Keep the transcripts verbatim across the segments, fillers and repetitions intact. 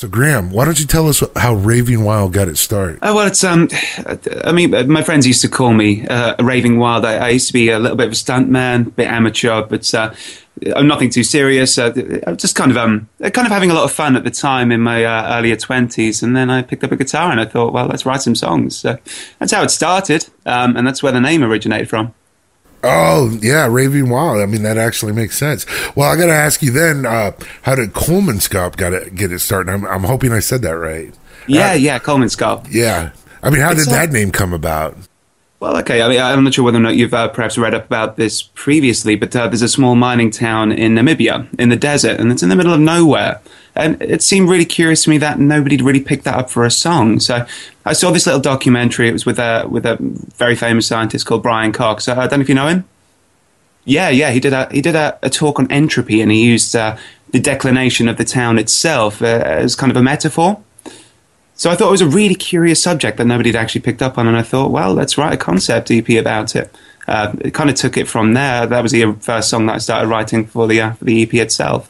So Graham, why don't you tell us how Raving Wild got its start? Oh, well, it's um, I mean, my friends used to call me uh, Raving Wild. I, I used to be a little bit of a stunt man, a bit amateur, but uh, I'm nothing too serious. Uh, I was just kind of um, kind of having a lot of fun at the time in my uh, earlier twenties, and then I picked up a guitar and I thought, well, let's write some songs. So that's how it started, um, and that's where the name originated from. Oh, yeah, Raving Wild. I mean, that actually makes sense. Well, I got to ask you then, uh, how did Coleman Sculpt got it, get it started? I'm, I'm hoping I said that right. Yeah, uh, yeah, Coleman Sculpt. Yeah. I mean, how It's did a- that name come about? Well, okay. I mean, I'm not sure whether or not you've uh, perhaps read up about this previously, but uh, there's a small mining town in Namibia, in the desert, and it's in the middle of nowhere. And it seemed really curious to me that nobody'd really picked that up for a song. So I saw this little documentary. It was with a with a very famous scientist called Brian Cox. I don't know if you know him. Yeah, yeah. He did a he did a, a talk on entropy, and he used uh, the declination of the town itself uh, as kind of a metaphor. So I thought it was a really curious subject that nobody had actually picked up on, and I thought, well, let's write a concept E P about it. Uh, it kind of took it from there. That was the first song that I started writing for the uh, for the E P itself.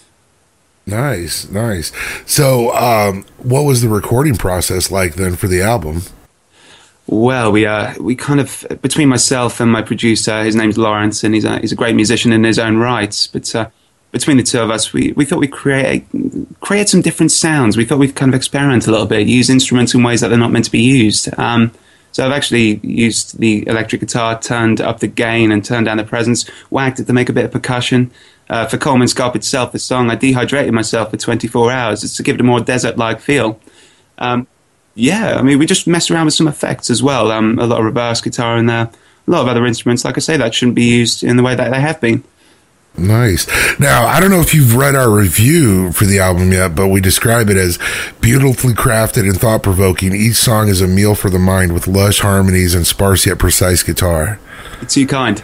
Nice, nice. So, um, what was the recording process like then for the album? Well, we uh, we kind of, between myself and my producer, his name's Lawrence, and he's a, he's a great musician in his own right, but uh, between the two of us, we, we thought we'd create, create some different sounds. We thought we'd kind of experiment a little bit, use instruments in ways that they're not meant to be used. Um, so I've actually used the electric guitar, turned up the gain and turned down the presence, whacked it to make a bit of percussion. Uh, for Coleman Sculpt itself, the song, I dehydrated myself for twenty-four hours just to give it a more desert-like feel. Um, yeah, I mean, we just messed around with some effects as well. Um, a lot of reverse guitar in there, a lot of other instruments, like I say, that shouldn't be used in the way that they have been. Nice. Now, I don't know if you've read our review for the album yet, but we describe it as beautifully crafted and thought-provoking. Each song is a meal for the mind with lush harmonies and sparse yet precise guitar. You're too kind.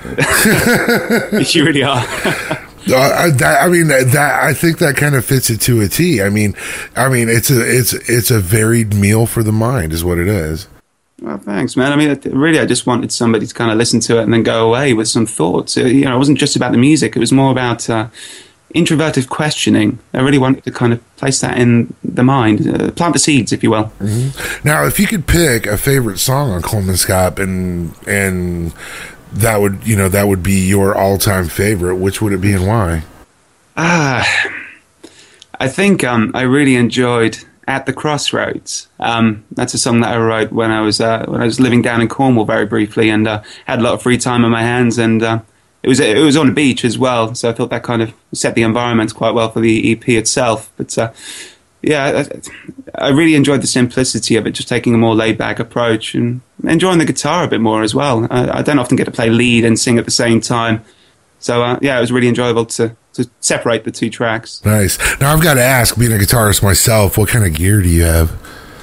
You really are. Uh, that, I mean, that I think that kind of fits it to a T. I mean, I mean, it's a it's it's a varied meal for the mind, is what it is. Well, thanks, man. I mean, it- really, I just wanted somebody to kind of listen to it and then go away with some thoughts. Uh, You know, it wasn't just about the music; it was more about uh, introverted questioning. I really wanted to kind of place that in the mind, uh, plant the seeds, if you will. Mm-hmm. Now, if you could pick a favorite song on Coleman Sculpt and and that would you know that would be your all-time favorite, which would it be and why? Ah, I think um, I really enjoyed "At the Crossroads." Um, that's a song that I wrote when I was uh, when I was living down in Cornwall very briefly, and uh, had a lot of free time on my hands, and uh, it was it was on a beach as well. So I thought that kind of set the environment quite well for the E P itself. But uh, yeah, I, I really enjoyed the simplicity of it, just taking a more laid-back approach and enjoying the guitar a bit more as well. I, I don't often get to play lead and sing at the same time. So, uh, yeah, it was really enjoyable to, to separate the two tracks. Nice. Now, I've got to ask, being a guitarist myself, what kind of gear do you have?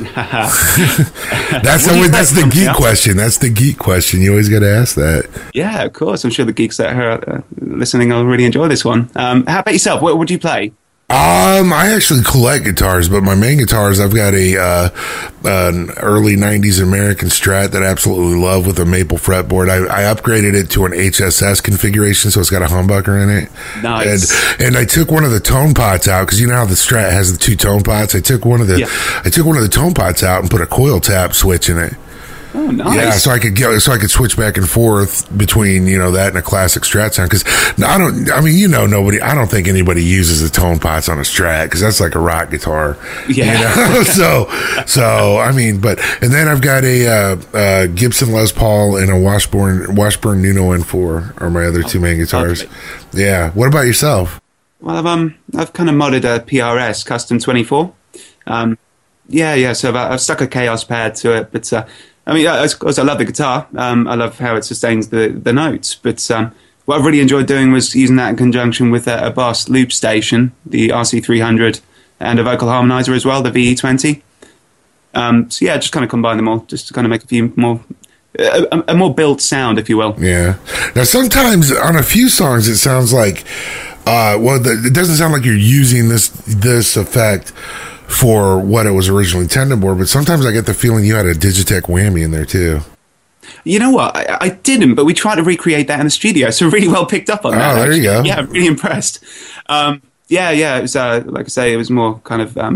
that's What do you always, that's play the from, geek yeah? question. That's the geek question. You always got to ask that. Yeah, of course. I'm sure the geeks that are uh, listening will really enjoy this one. Um, how about yourself? What would you play? Um, I actually collect guitars, but my main guitars, I've got a uh, an early nineties American Strat that I absolutely love with a maple fretboard. I, I upgraded it to an H S S configuration, so it's got a humbucker in it. Nice. And, and I took one of the tone pots out because you know how the Strat has the two tone pots. I took one of the Yeah. I took one of the tone pots out and put a coil tap switch in it. Oh, nice. Yeah, so I could get, so I could switch back and forth between, you know, that and a classic Strat sound. Cause I don't, I mean, you know, nobody, I don't think anybody uses the tone pots on a Strat cause that's like a rock guitar. Yeah. You know? so, so, I mean, but, and then I've got a, uh, uh, Gibson Les Paul and a Washburn, Washburn Nuno N four are my other two main guitars. Okay. Yeah. What about yourself? Well, I've, um, I've kind of modded a P R S Custom twenty-four. Um, yeah, yeah, so I've, I've stuck a Chaos pad to it, but, uh, I mean, of course, I love the guitar. Um, I love how it sustains the, the notes. But um, what I really enjoyed doing was using that in conjunction with a, a Boss loop station, the R C three hundred, and a vocal harmonizer as well, the V E twenty. Um, so yeah, just kind of combine them all, just to kind of make a few more, a, a more built sound, if you will. Yeah. Now, sometimes on a few songs, it sounds like, uh, well, the, it doesn't sound like you're using this this effect for what it was originally intended for, but sometimes I get the feeling you had a Digitech whammy in there too. You know what? I, I didn't, but we tried to recreate that in the studio, so really well picked up on that. Oh, there you actually. go. Yeah, I'm really impressed. Um, yeah, yeah, it was, uh, like I say, it was more kind of um,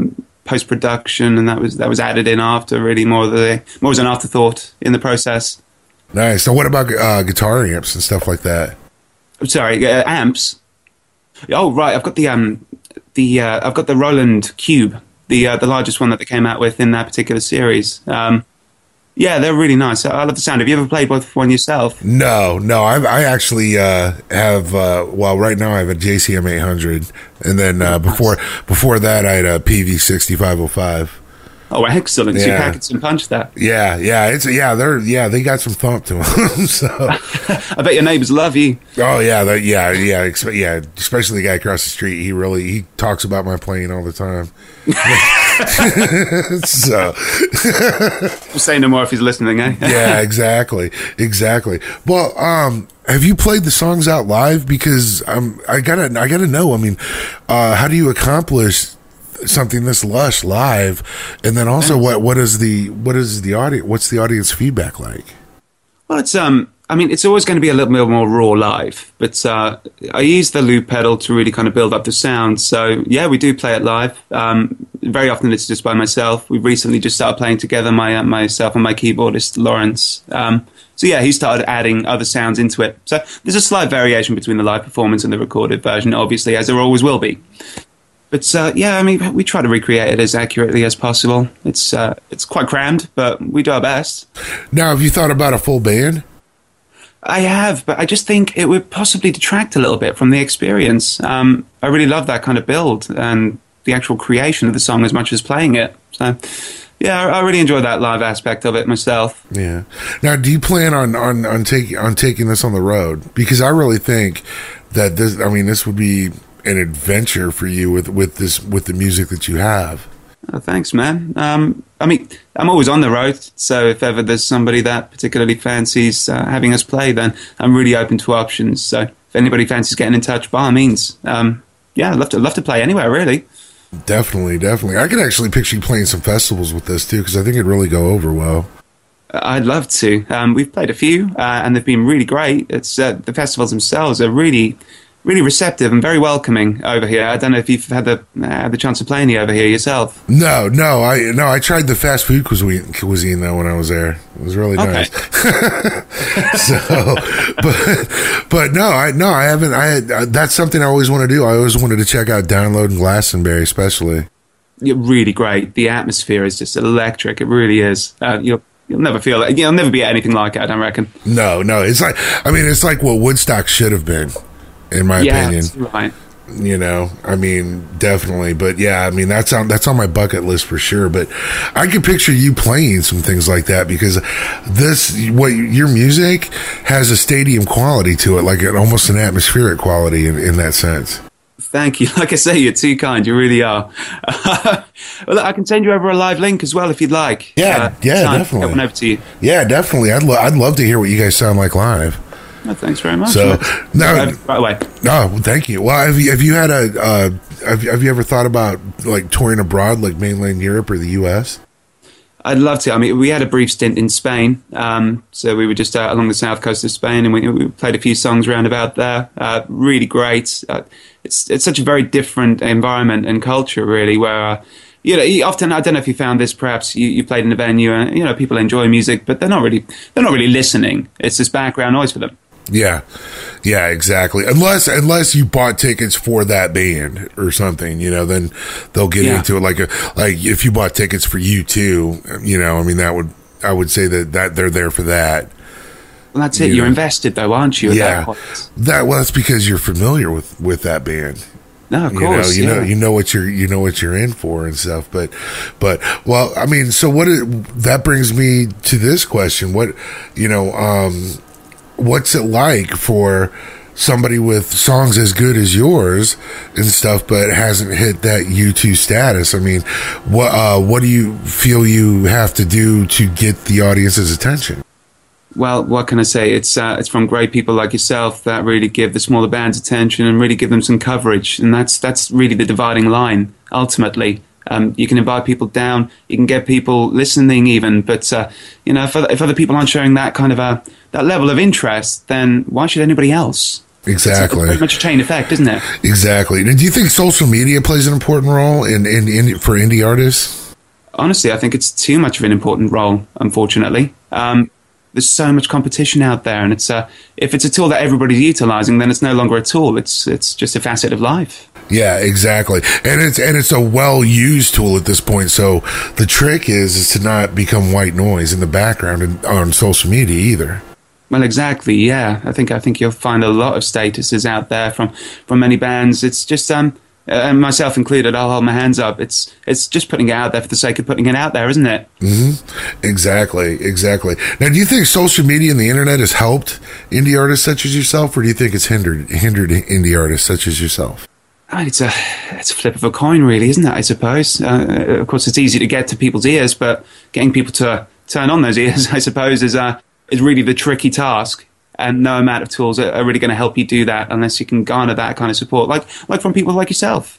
post production, and that was that was added in after, really more the more as an afterthought in the process. Nice. So what about uh, guitar amps and stuff like that? Sorry, uh, amps. Oh right, I've got the um the uh, I've got the Roland Cube, the uh, the largest one that they came out with in that particular series. Um, yeah, they're really nice. I love the sound. Have you ever played with one yourself? No, no. I, I actually uh, have. Uh, well, right now I have a J C M eight hundred, and then uh, before before that I had a P V sixty-five oh five. Oh, excellent! So Yeah. you package some punch there. Yeah, yeah. It's yeah. They're yeah. They got some thump to them. So. I bet your neighbors love you. Oh yeah, that, yeah, yeah, expe- yeah. Especially the guy across the street. He really he talks about my playing all the time. So We'll say no more if he's listening, eh? yeah, exactly, exactly. Well, um, have you played the songs out live? Because um, I gotta, I gotta know. I mean, uh, how do you accomplish something this lush live? And then also, what what is the what is the audience? What's the audience feedback like? Well, it's um. I mean, it's always going to be a little bit more raw live, but uh, I use the loop pedal to really kind of build up the sound. So yeah, we do play it live. Um, very often it's just by myself. We've recently just started playing together, my uh, myself and my keyboardist Lawrence. Um, so yeah, he started adding other sounds into it. So there's a slight variation between the live performance and the recorded version, obviously, as there always will be. But uh, yeah, I mean, we try to recreate it as accurately as possible. It's uh, it's quite crammed, but we do our best. Now, have you thought about a full band? I have, but I just think it would possibly detract a little bit from the experience. Um, I really love that kind of build and the actual creation of the song as much as playing it. So, yeah, I, I really enjoy that live aspect of it myself. Yeah. Now, do you plan on on on taking on taking this on the road? Because I really think that this. I mean, this would be an adventure for you with with this with the music that you have. Oh, thanks, man. Um, I mean, I'm always on the road, so if ever there's somebody that particularly fancies uh, having us play, then I'm really open to options. So if anybody fancies getting in touch, by all means, um, yeah, I'd love to love to play anywhere, really. Definitely, definitely. I could actually picture you playing some festivals with this too, because I think it'd really go over well. I'd love to. Um, we've played a few, uh, and they've been really great. It's uh, the festivals themselves are really. Really receptive and very welcoming over here. I don't know if you've had the uh, had the chance to play any over here yourself. No, no, I no, I tried the fast food cuisine, cuisine though when I was there. It was really Okay. nice. So, but but no, I no, I haven't. I had, uh, that's something I always want to do. I always wanted to check out Download in Glastonbury, especially. You're really great. The atmosphere is just electric. It really is. Uh, you'll you'll never feel it. You'll never be anything like it, I don't reckon. No, no, it's like I mean, it's like what Woodstock should have been, in my Yeah, opinion. that's right. You know, I mean, definitely. But yeah, I mean, that's on that's on my bucket list for sure. But I can picture you playing some things like that because this, what your music has a stadium quality to it, like an, almost an atmospheric quality in, in that sense. Thank you. Like I say, you're too kind. You really are. Well, I can send you over a live link as well if you'd like. Yeah, Uh, yeah, time, definitely. Get one over to you. Yeah, definitely. I'd lo- I'd love to hear what you guys sound like live. Oh, thanks very much. So, Let's- no- uh, right away. Oh, well, thank you. Well, have you have you had a uh, have you, have you ever thought about like touring abroad, like mainland Europe or the U S? I'd love to. I mean, we had a brief stint in Spain. Um, so we were just uh, along the south coast of Spain, and we, we played a few songs around about there. Uh, really great. Uh, it's it's such a very different environment and culture, really, where uh, you know, you often, I don't know if you found this, perhaps you, you played in a venue and, you know, people enjoy music, but they're not really, they're not really listening. It's just background noise for them. Yeah, yeah, exactly. Unless unless you bought tickets for that band or something, you know, then they'll get Yeah. into it. Like a, like if you bought tickets for U two, you know, I mean that would I would say that, that they're there for that. Well, that's it. You You're know. invested, though, aren't you? At Yeah, that point? that well, that's because you're familiar with, with that band. No, of You course. know, you yeah. know, you know what you're, you know what you're in for and stuff. But, but, well, I mean, so what? It, that brings me to this question: What, you know, um, what's it like for somebody with songs as good as yours and stuff, but hasn't hit that U two status? I mean, what, uh, what do you feel you have to do to get the audience's attention? Well, what can I say? It's uh, it's from great people like yourself that really give the smaller bands attention and really give them some coverage, and that's that's really the dividing line. Ultimately, um, you can invite people down, you can get people listening, even, but uh, you know, if other, if other people aren't showing that kind of a that level of interest, then why should anybody else? Exactly. It's pretty much a chain effect, isn't it? Exactly. And do you think social media plays an important role in, in, in for indie artists? Honestly, I think it's too much of an important role, unfortunately. Um, there's so much competition out there, and it's uh, if it's a tool that everybody's utilizing, then it's no longer a tool. It's it's just a facet of life. Yeah, exactly. And it's and it's a well-used tool at this point. So the trick is is to not become white noise in the background and on social media either. Well, exactly. Yeah, I think I think you'll find a lot of statuses out there from, from many bands. It's just um, and myself included. I'll hold my hands up. It's it's just putting it out there for the sake of putting it out there, isn't it? Mm-hmm. Exactly, exactly. Now, do you think social media and the internet has helped indie artists such as yourself, or do you think it's hindered hindered indie artists such as yourself? I mean, it's a it's a flip of a coin, really, isn't it? I suppose. Uh, of course, it's easy to get to people's ears, but getting people to turn on those ears, I suppose, is uh, is really the tricky task. And no amount of tools are, are really going to help you do that unless you can garner that kind of support, like like from people like yourself.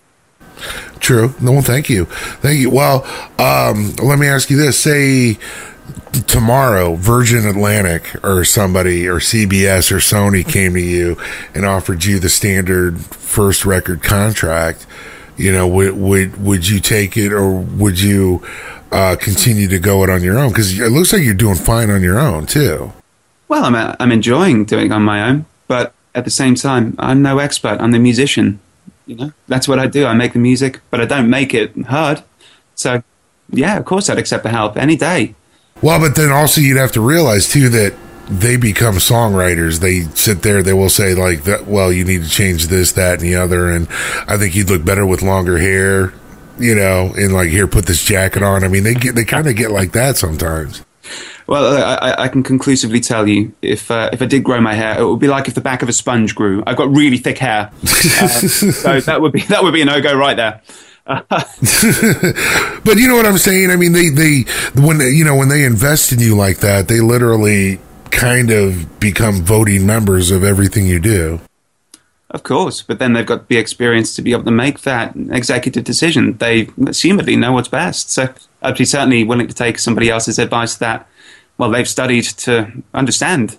True. No, well, thank you, thank you. Well, um, let me ask you this: say tomorrow Virgin Atlantic or somebody or C B S or Sony came to you and offered you the standard first record contract, you know, would would, would you take it, or would you uh, continue to go it on your own? Because it looks like you're doing fine on your own too. Well, I'm uh, I'm enjoying doing it on my own, but at the same time, I'm no expert. I'm the musician. You know, that's what I do. I make the music, but I don't make it heard. So, yeah, of course, I'd accept the help any day. Well, but then also you'd have to realize too that they become songwriters. They sit there, they will say like, that, well, you need to change this, that, and the other. And I think you'd look better with longer hair, you know, and like, here, put this jacket on. I mean, they get, they kind of get like that sometimes. Well, I, I can conclusively tell you, if uh, if I did grow my hair, it would be like if the back of a sponge grew. I've got really thick hair, uh, so that would be that would be a no-go right there. But you know what I'm saying? I mean, they, they when they, you know when they invest in you like that, they literally kind of become voting members of everything you do. Of course, but then they've got the experience to be able to make that executive decision. They assumedly know what's best, so I'd be certainly willing to take somebody else's advice that, well, they've studied to understand.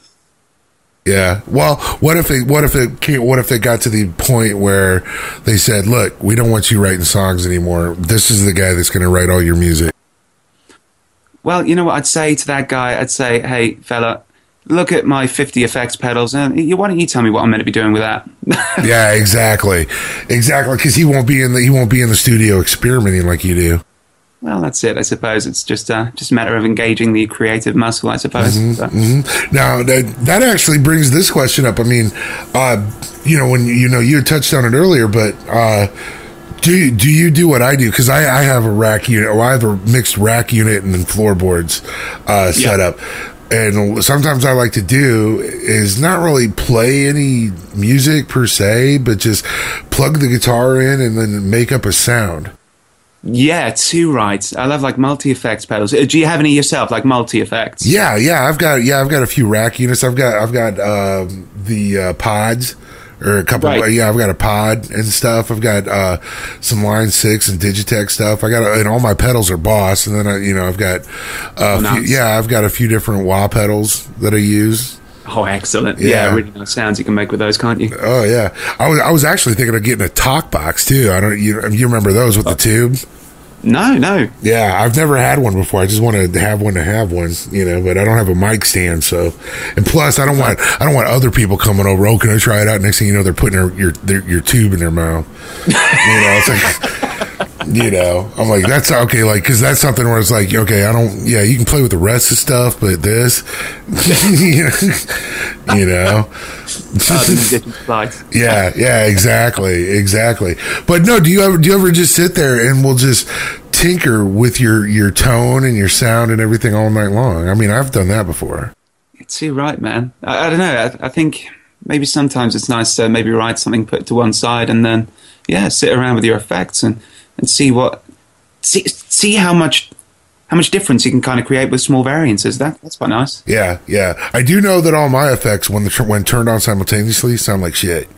Yeah. Well, what if it, what if it came, what if they got to the point where they said, "Look, we don't want you writing songs anymore. This is the guy that's going to write all your music." Well, you know what I'd say to that guy? I'd say, "Hey, fella, look at my fifty effects pedals, and why don't you tell me what I'm meant to be doing with that?" Yeah, exactly, exactly. Because he won't be in the he won't be in the studio experimenting like you do. Well, that's it. I suppose it's just uh, just a matter of engaging the creative muscle, I suppose. Mm-hmm, so. mm-hmm. Now that that actually brings this question up. I mean, uh, you know, when you know you had touched on it earlier, but uh, do do you do what I do? Because I, I have a rack unit, or I have a mixed rack unit and then floorboards uh, set yeah. up. And sometimes I like to do is not really play any music per se, but just plug the guitar in and then make up a sound. Yeah, too right. I love like multi-effects pedals. Do you have any yourself, like multi-effects? Yeah, yeah, I've got yeah, I've got a few rack units. I've got I've got um, the uh, pods, or a couple. Right. Of, yeah, I've got a pod and stuff. I've got uh, some Line Six and Digitech stuff. I got a, and all my pedals are Boss. And then I, you know I've got uh, oh, nice. few, yeah, I've got a few different wah pedals that I use. Oh, excellent! Yeah. Yeah, really nice sounds you can make with those, can't you? Oh yeah, I was I was actually thinking of getting a talk box too. I don't you you remember those with the tube? No, no. Yeah, I've never had one before. I just want to have one to have one, you know. But I don't have a mic stand, so. And plus, I don't want I don't want other people coming over. Oh, can I try it out? Next thing you know, they're putting their your their, your tube in their mouth. You know, it's like, you know, I'm like, that's okay, like, because that's something where it's like, okay, I don't, yeah, you can play with the rest of stuff, but this, you know, you know. yeah, yeah, exactly, exactly. But no, do you ever do you ever just sit there and we'll just tinker with your your tone and your sound and everything all night long? I mean, I've done that before. It's too right, man. I, I don't know. I, I think maybe sometimes it's nice to maybe write something, put it to one side, and then yeah, sit around with your effects and, and see what see see how much. How much difference you can kind of create with small variances. That that's quite nice. Yeah, yeah. I do know that all my effects, when the when turned on simultaneously, sound like shit.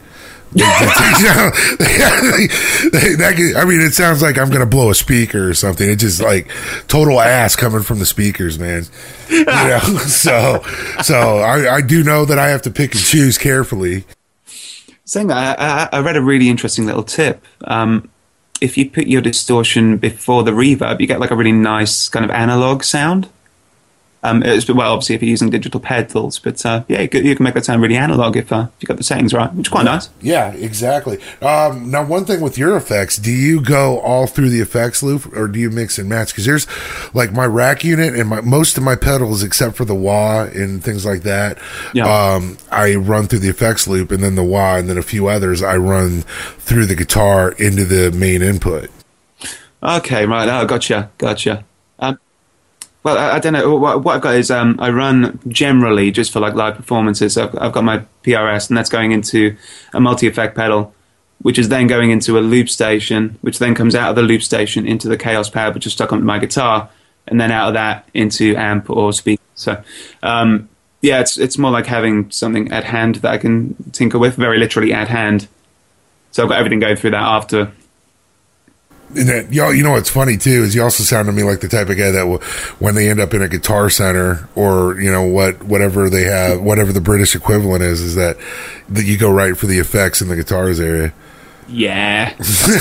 You know, that could, I mean, it sounds like I'm going to blow a speaker or something. It's just like total ass coming from the speakers, man. You know, so so I, I do know that I have to pick and choose carefully. Saying that, I, I read a really interesting little tip. Um, if you put your distortion before the reverb, you get like a really nice kind of analog sound. Um, it's, well, obviously, if you're using digital pedals, but uh, yeah, you can, you can make that sound really analog if, uh, if you got the settings right, which is quite nice. Yeah, exactly. Um, now, one thing with your effects, do you go all through the effects loop, or do you mix and match? Because there's like my rack unit and my most of my pedals, except for the wah and things like that. Yeah. Um, I run through the effects loop, and then the wah, and then a few others I run through the guitar into the main input. Okay, right. Oh, gotcha, gotcha. Um, Well, I, I don't know. What, what I've got is um, I run generally just for like live performances. I've, I've got my P R S, and that's going into a multi-effect pedal, which is then going into a loop station, which then comes out of the loop station into the Chaos pad, which is stuck onto my guitar, and then out of that into amp or speaker. So, um, yeah, it's it's more like having something at hand that I can tinker with, very literally at hand. So I've got everything going through that after. And that, y'all, you know what's funny too is you also sound to me like the type of guy that will, when they end up in a Guitar Center or you know what whatever they have, whatever the British equivalent is, is that that you go right for the effects in the guitars area. Yeah,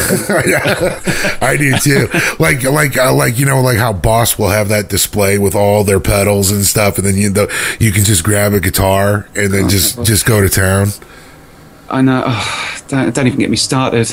I do too. Like like uh, like you know like how Boss will have that display with all their pedals and stuff, and then you the, you can just grab a guitar and then just just go to town. I know. Oh, don't, don't even get me started.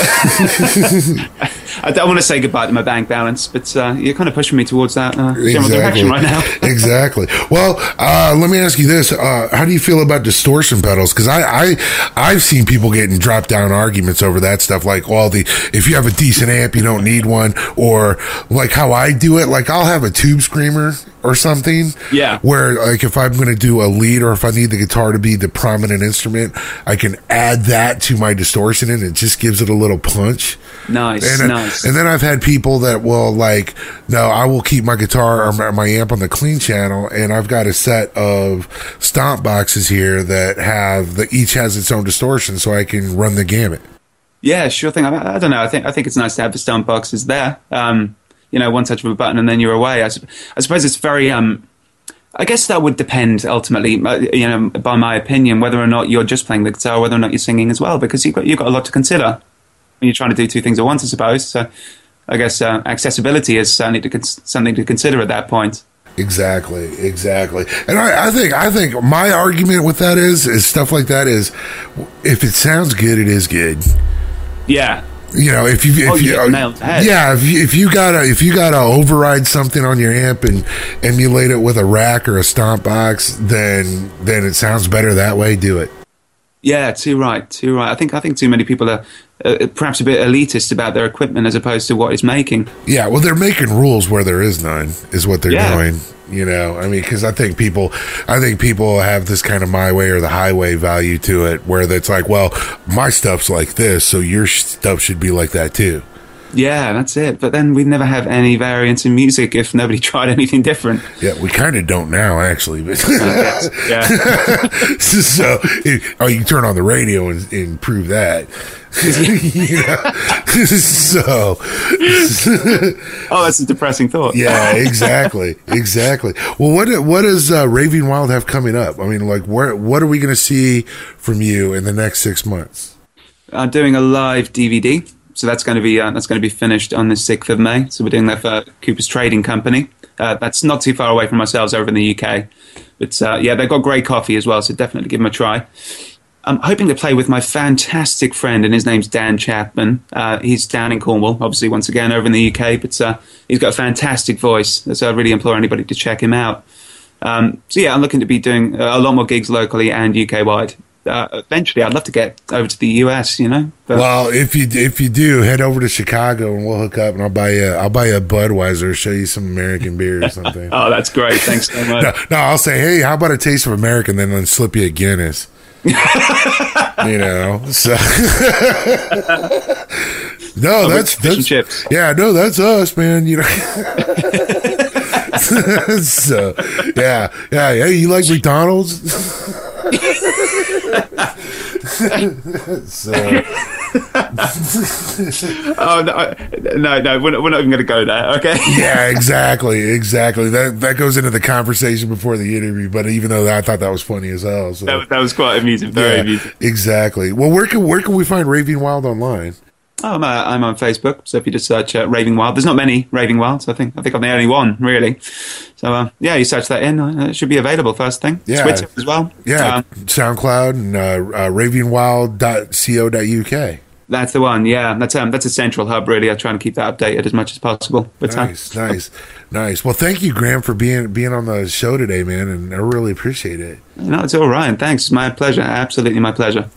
I don't want to say goodbye to my bank balance, but uh, you're kind of pushing me towards that uh, general exactly. direction right now. Exactly. Well, uh, let me ask you this: uh, how do you feel about distortion pedals? Because I, I, I've seen people getting drop down arguments over that stuff. Like, well, the if you have a decent amp, you don't need one, or like how I do it. Like, I'll have a tube screamer or something. Yeah. Where like if I'm going to do a lead or if I need the guitar to be the prominent instrument, I can add that to my distortion and it just gives it a little punch. Nice, and, nice. And then I've had people that will like, no, I will keep my guitar or my, my amp on the clean channel, and I've got a set of stomp boxes here that have the each has its own distortion, so I can run the gamut. Yeah, sure thing. I, I don't know. I think I think it's nice to have the stomp boxes there. Um, you know, one touch of a button and then you're away. I, su- I suppose it's very. Um, I guess that would depend ultimately, you know, by my opinion, whether or not you're just playing the guitar, or whether or not you're singing as well, because you've got you've got a lot to consider when you're trying to do two things at once, I suppose. So, I guess uh, accessibility is certainly to cons- something to consider at that point. Exactly, exactly. And I, I think I think my argument with that is is stuff like that is, if it sounds good, it is good. Yeah. You know, if you, if oh, you, you nailed the head. yeah, if you, if you gotta, if you gotta override something on your amp and emulate it with a rack or a stomp box, then, then it sounds better that way. Do it. Yeah, too right, too right. I think, I think too many people are uh, perhaps a bit elitist about their equipment as opposed to what it's making. Yeah, well, they're making rules where there is none, is what they're yeah. doing. You know, I mean, because I think people, I think people have this kind of my way or the highway value to it, where it's like, well, my stuff's like this, so your stuff should be like that too. Yeah, that's it. But then we'd never have any variance in music if nobody tried anything different. Yeah, we kind of don't now, actually. But uh, yeah. So, it, oh, you can turn on the radio and, and prove that. So, oh, that's a depressing thought. Yeah, exactly, exactly. Well, what what does uh, Raving Wild have coming up? I mean, like, where what are we going to see from you in the next six months? I'm doing a live D V D. So that's going to be uh, that's going to be finished on the sixth of May. So we're doing that for Cooper's Trading Company. Uh, that's not too far away from ourselves over in the U K. But uh, yeah, they've got great coffee as well, so definitely give them a try. I'm hoping to play with my fantastic friend, and his name's Dan Chapman. Uh, he's down in Cornwall, obviously, once again, over in the U K. But uh, he's got a fantastic voice, so I really implore anybody to check him out. Um, so yeah, I'm looking to be doing a lot more gigs locally and U K-wide. Uh, eventually, I'd love to get over to the U S. You know. But well, if you if you do, head over to Chicago and we'll hook up, and I'll buy you I'll buy you a Budweiser, show you some American beer or something. Oh, that's great! Thanks so much. no, no, I'll say, hey, how about a taste of American? Then then slip you a Guinness. You know, so no, oh, that's that's chips. Yeah, no, that's us, man. You know. So yeah, yeah, hey, you like McDonald's? So, oh no, no, no, we're not, we're not even going to go there. Okay. yeah, exactly, exactly. That that goes into the conversation before the interview. But even though that, I thought that was funny as hell. So. That, that was quite amusing. Very yeah, amusing. Exactly. Well, where can where can we find Raving Wild online? Oh, I'm, uh, I'm on Facebook, so if you just search uh, Raving Wild, there's not many Raving Wilds. I think I think I'm the only one, really. So uh, yeah, you search that in, uh, it should be available first thing. Yeah. Twitter as well. Yeah, Um, SoundCloud and uh, uh, raving wild dot co dot u k. that's the one. Yeah, that's um, that's a central hub. Really, I try and keep that updated as much as possible. But uh, Nice, nice, nice. Well, thank you, Graham, for being being on the show today, man, and I really appreciate it. no, it's all right. Thanks, my pleasure. Absolutely, my pleasure.